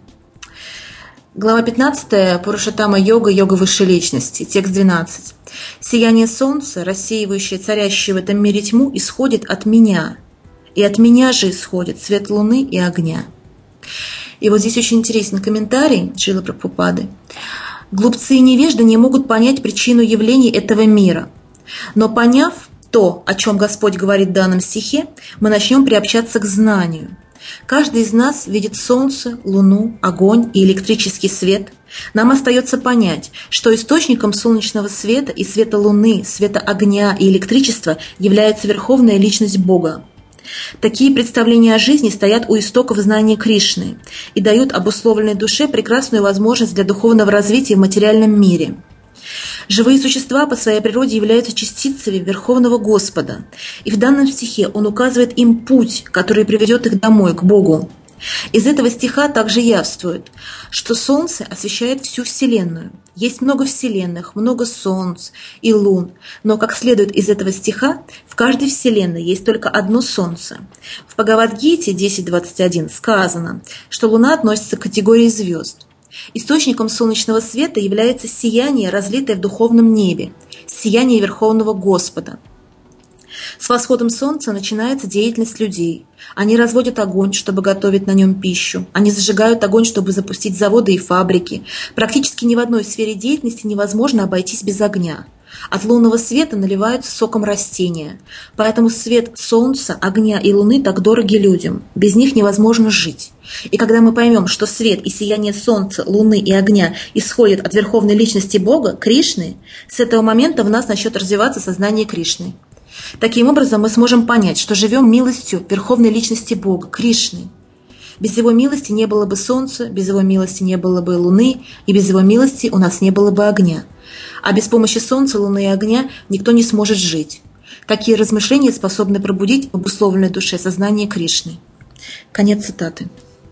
Глава пятнадцатая, Пурушаттама-йога, йога высшей личности, текст двенадцать. «Сияние солнца, рассеивающее царящую в этом мире тьму, исходит от меня, и от меня же исходит свет луны и огня». И вот здесь очень интересный комментарий Шрилы Прабхупады. «Глупцы и невежды не могут понять причину явлений этого мира, но поняв то, о чем Господь говорит в данном стихе, мы начнем приобщаться к знанию. Каждый из нас видит солнце, луну, огонь и электрический свет. Нам остается понять, что источником солнечного света и света луны, света огня и электричества является Верховная Личность Бога. Такие представления о жизни стоят у истоков знания Кришны и дают обусловленной душе прекрасную возможность для духовного развития в материальном мире. Живые существа по своей природе являются частицами Верховного Господа, и в данном стихе он указывает им путь, который приведет их домой, к Богу. Из этого стиха также явствует, что Солнце освещает всю Вселенную. Есть много вселенных, много солнц и лун, но, как следует из этого стиха, в каждой вселенной есть только одно Солнце. В Бхагавад-гите десять двадцать один сказано, что Луна относится к категории звезд. Источником солнечного света является сияние, разлитое в духовном небе, сияние Верховного Господа. С восходом солнца начинается деятельность людей. Они разводят огонь, чтобы готовить на нем пищу. Они зажигают огонь, чтобы запустить заводы и фабрики. Практически ни в одной сфере деятельности невозможно обойтись без огня. От лунного света наливаются соком растения. Поэтому свет солнца, огня и луны так дороги людям. Без них невозможно жить. И когда мы поймем, что свет и сияние солнца, луны и огня исходят от верховной личности Бога, Кришны, с этого момента в нас начнет развиваться сознание Кришны. Таким образом, мы сможем понять, что живем милостью верховной личности Бога, Кришны. Без Его милости не было бы солнца, без Его милости не было бы луны, и без Его милости у нас не было бы огня. А без помощи солнца, луны и огня никто не сможет жить. Такие размышления способны пробудить в обусловленной душе сознание Кришны. Конец цитаты.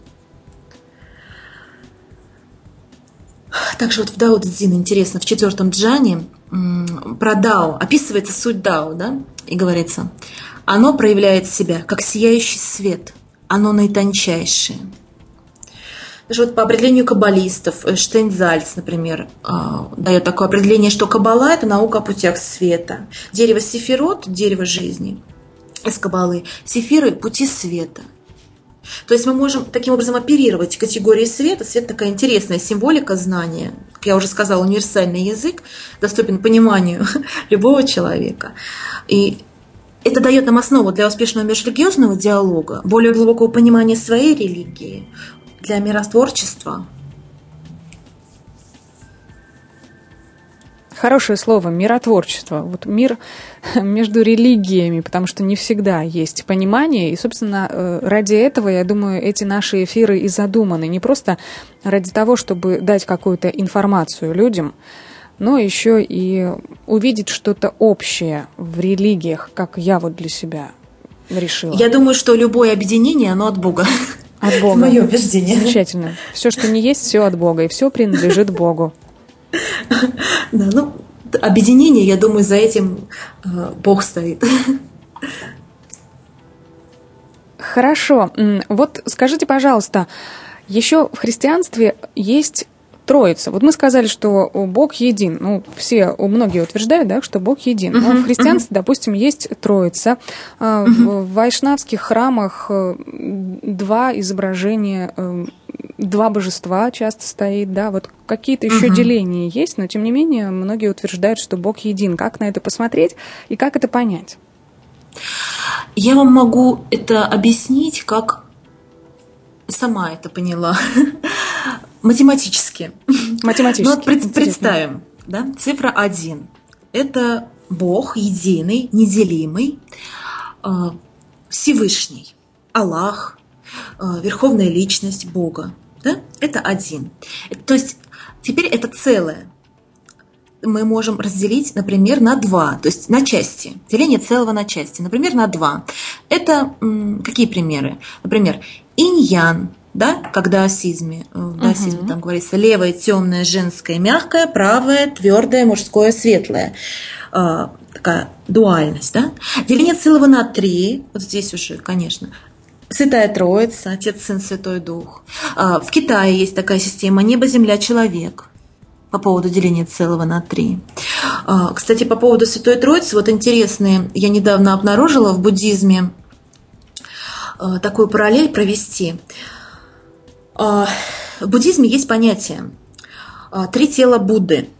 Также вот в Дао Дэ Цзин интересно, в четвертом джане про Дао описывается суть Дао, да, и говорится, оно проявляет себя как сияющий свет, оно наитончайшее. Даже вот по определению каббалистов, Штейнзальц, например, дает такое определение, что каббала – это наука о путях света. Дерево сефирот – дерево жизни из каббалы, сефиры – пути света. То есть мы можем таким образом оперировать категорией света. Свет – такая интересная символика знания. Как я уже сказала, универсальный язык, доступен пониманию любого человека. И это дает нам основу для успешного межрелигиозного диалога, более глубокого понимания своей религии, для миротворчества. Хорошее слово «миротворчество». Вот мир между религиями, потому что не всегда есть понимание. И, собственно, ради этого, я думаю, эти наши эфиры и задуманы. Не просто ради того, чтобы дать какую-то информацию людям, но еще и увидеть что-то общее в религиях, как я вот для себя решила. Я думаю, что любое объединение, оно от Бога. От Бога. Мое убеждение. Замечательно. Все, что не есть, все от Бога, и все принадлежит Богу. Да, ну, объединение, я думаю, за этим э, Бог стоит. Хорошо. Вот скажите, пожалуйста, еще в христианстве есть Троица. Вот мы сказали, что Бог един. Ну, все, многие утверждают, да, что Бог един. Но uh-huh, в христианстве, uh-huh. допустим, есть Троица. Uh-huh. В вайшнавских храмах два изображения, два божества часто стоит, да, вот какие-то еще uh-huh. деления есть, но тем не менее многие утверждают, что Бог един. Как на это посмотреть и как это понять? Я вам могу это объяснить, как сама это поняла. Математически. Математически. Ну, вот пред, представим, да, цифра один. Это Бог единый, неделимый, э, Всевышний, Аллах, э, Верховная Личность Бога. Да? Это один. То есть теперь это целое. Мы можем разделить, например, на два, то есть на части. Деление целого на части, например, на два. Это м, какие примеры? Например, инь-ян. Да, как в даосизме, в даосизме uh-huh. там говорится левое, темное, женское, мягкое, правое, твердое, мужское, светлое. А, такая дуальность, да? Деление целого на три, вот здесь уже, конечно, Святая Троица, Отец, Сын, Святой Дух. А, в Китае есть такая система небо, земля, человек по поводу деления целого на три. А, кстати, по поводу Святой Троицы, вот интересные, я недавно обнаружила в буддизме а, такую параллель провести. В буддизме есть понятие три тела Будды.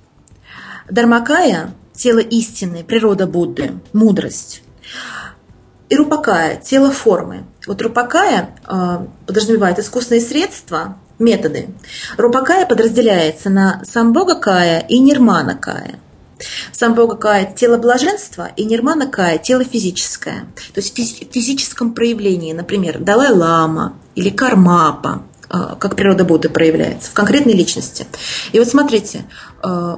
Дхармакая – тело истины, природа Будды, мудрость. И Рупакая – тело формы. Вот Рупакая подразумевает искусственные средства, методы. Рупакая подразделяется на Самбхога-кая и Нирмана-кая. Самбхога-кая – тело блаженства, и Нирмана-кая – тело физическое. То есть в физическом проявлении, например, Далай-лама или Кармапа, как природа Будды проявляется в конкретной личности. И вот смотрите,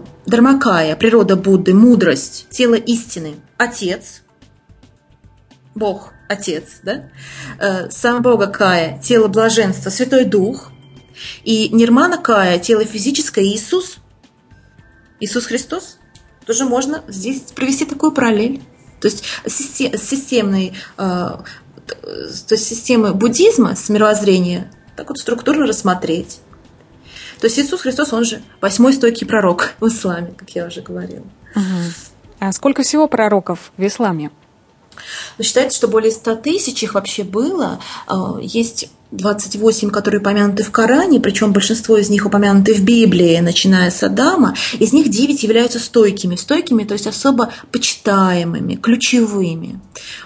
Дхармакая, природа Будды, мудрость, тело истины, Отец, Бог, Отец, да? Сам Бога Кая, тело блаженства, Святой Дух. И Нирмана Кая, тело физическое, Иисус. Иисус Христос. Тоже можно здесь провести такую параллель. То есть системной, то есть системы буддизма с мировоззрения так вот структурно рассмотреть. То есть Иисус Христос, он же восьмой стойкий пророк в исламе, как я уже говорила. Угу. А сколько всего пророков в исламе? Но считается, что более ста тысяч их вообще было. Есть двадцать восемь, которые упомянуты в Коране, причем большинство из них упомянуты в Библии, начиная с Адама. Из них девять являются стойкими. Стойкими, то есть особо почитаемыми, ключевыми.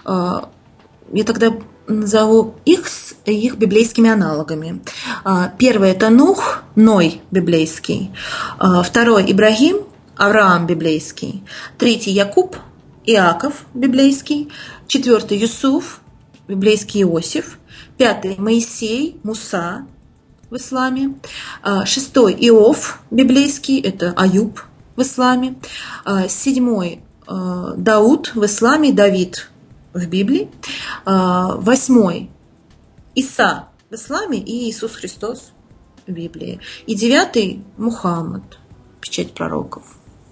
Я тогда назову их с их библейскими аналогами. Первый – это Нух, Ной библейский. Второй – Ибрагим, Авраам библейский. Третий – Якуб, Иаков библейский. Четвертый – Юсуф, библейский Иосиф. Пятый – Моисей, Муса в исламе. Шестой – Иов библейский, это Аюб в исламе. Седьмой – Дауд в исламе, Давид в Библии. Восьмой – Иса в исламе и Иисус Христос в Библии. И девятый – Мухаммад, печать пророков.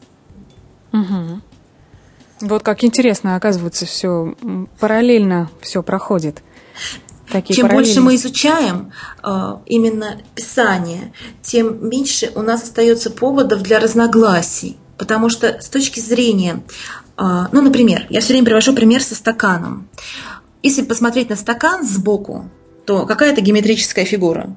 Угу. Вот как интересно, оказывается, все параллельно все проходит. Такие Чем больше мы изучаем э, именно Писание, тем меньше у нас остается поводов для разногласий. Потому что с точки зрения, э, ну, например, я все время привожу пример со стаканом. Если посмотреть на стакан сбоку, то какая это геометрическая фигура?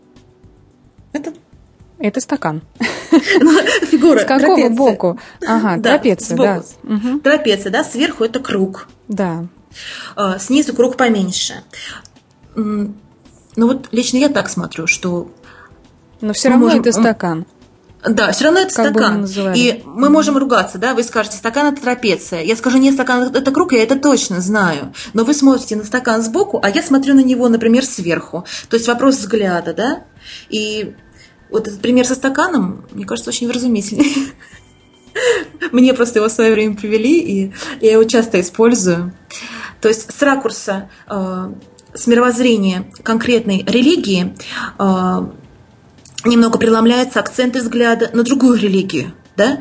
Это Это стакан. Фигура. С какого боку? Ага, трапеция, да. Трапеция, да, сверху это круг. Да. Снизу круг поменьше. Ну вот лично я так смотрю, что... Но все равно это стакан. Да, все равно это как стакан. И мы можем ругаться, да, вы скажете, стакан – это трапеция. Я скажу, нет, стакан – это круг, я это точно знаю. Но вы смотрите на стакан сбоку, а я смотрю на него, например, сверху. То есть вопрос взгляда, да. И вот этот пример со стаканом, мне кажется, очень вразумительный. Мне просто его в свое время привели, и я его часто использую. То есть с ракурса, с мировоззрения конкретной религии немного преломляются акценты взгляда на другую религию, да?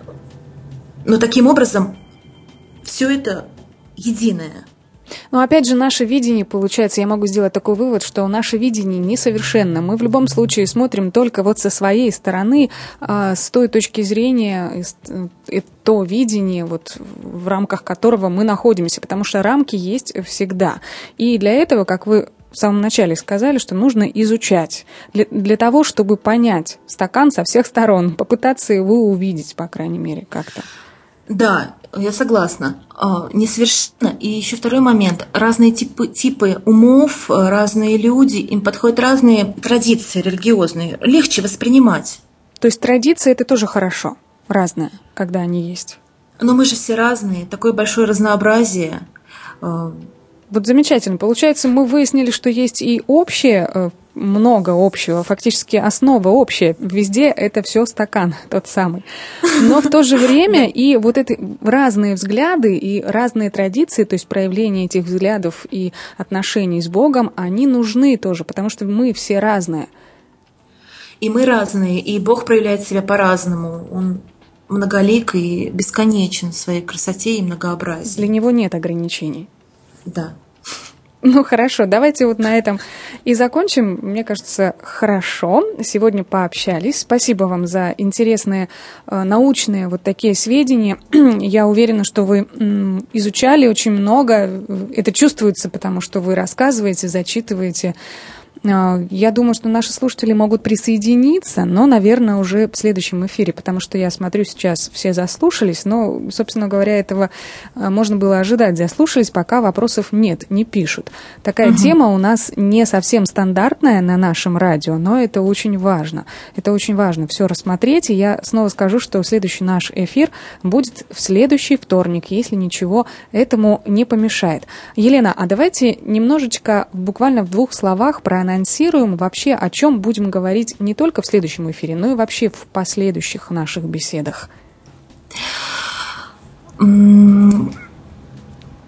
Но таким образом все это единое. Но опять же, наше видение, получается, я могу сделать такой вывод, что наше видение несовершенно. Мы в любом случае смотрим только вот со своей стороны, а с той точки зрения, и то видение, вот, в рамках которого мы находимся, потому что рамки есть всегда. И для этого, как вы в самом начале сказали, что нужно изучать для, для того, чтобы понять стакан со всех сторон, попытаться его увидеть, по крайней мере, как-то. Да, я согласна. Несовершенно. И еще второй момент. Разные типы, типы умов, разные люди, им подходят разные традиции религиозные. Легче воспринимать. То есть традиции – это тоже хорошо, разное, когда они есть. Но мы же все разные, такое большое разнообразие. Вот замечательно. Получается, мы выяснили, что есть и общее, много общего, фактически основа общая. Везде это все стакан тот самый. Но в то же время и вот эти разные взгляды и разные традиции, то есть проявление этих взглядов и отношений с Богом, они нужны тоже, потому что мы все разные. И мы разные, и Бог проявляет себя по-разному. Он многолик и бесконечен в своей красоте и многообразии. Для него нет ограничений. Да. Ну, хорошо, давайте вот на этом и закончим. Мне кажется, хорошо. Сегодня пообщались. Спасибо вам за интересные э, научные вот такие сведения. Я уверена, что вы м, изучали очень много. Это чувствуется, потому что вы рассказываете, зачитываете. Я думаю, что наши слушатели могут присоединиться, но, наверное, уже в следующем эфире, потому что я смотрю, сейчас все заслушались, но, собственно говоря, этого можно было ожидать. Заслушались, пока вопросов нет, не пишут. Такая угу. тема у нас не совсем стандартная на нашем радио, но это очень важно. Это очень важно все рассмотреть, и я снова скажу, что следующий наш эфир будет в следующий вторник, если ничего этому не помешает. Елена, а давайте немножечко, буквально в двух словах, про анонсируем вообще, о чем будем говорить не только в следующем эфире, но и вообще в последующих наших беседах.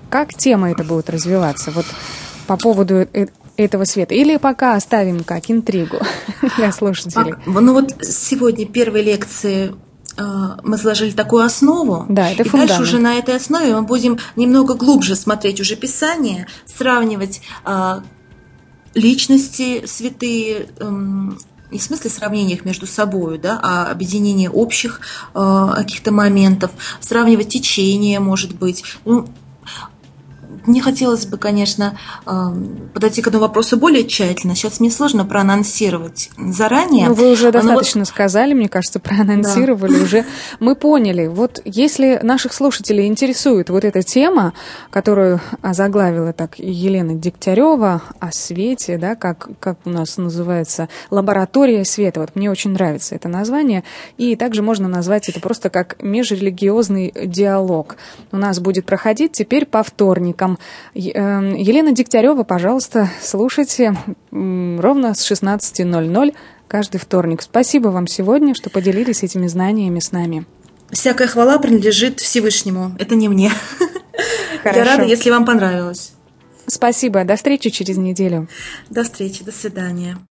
как тема эта будет развиваться? Вот по поводу этого света? Или пока оставим как интригу для слушателей? Ну вот сегодня первой лекции мы сложили такую основу, да, это и фундамент. Дальше уже на этой основе мы будем немного глубже смотреть уже Писание, сравнивать э, личности святые, э, не в смысле сравнениях между собой, да, а объединение общих э, каких-то моментов, сравнивать течения, может быть. Ну, мне хотелось бы, конечно, подойти к этому вопросу более тщательно. Сейчас мне сложно проанонсировать заранее. Ну, вы уже достаточно вот... сказали, мне кажется, проанонсировали да. уже. Мы поняли. Вот если наших слушателей интересует вот эта тема, которую озаглавила так Елена Дегтярева о свете, да, как, как у нас называется, лаборатория света. Вот мне очень нравится это название. И также можно назвать это просто как межрелигиозный диалог. У нас будет проходить теперь по вторникам. Елена Дегтярева, пожалуйста, слушайте ровно с шестнадцати ноль-ноль каждый вторник. Спасибо вам сегодня, что поделились этими знаниями с нами. Всякая хвала принадлежит Всевышнему. Это не мне. Хорошо. Я рада, если вам понравилось. Спасибо. До встречи через неделю. До встречи. До свидания.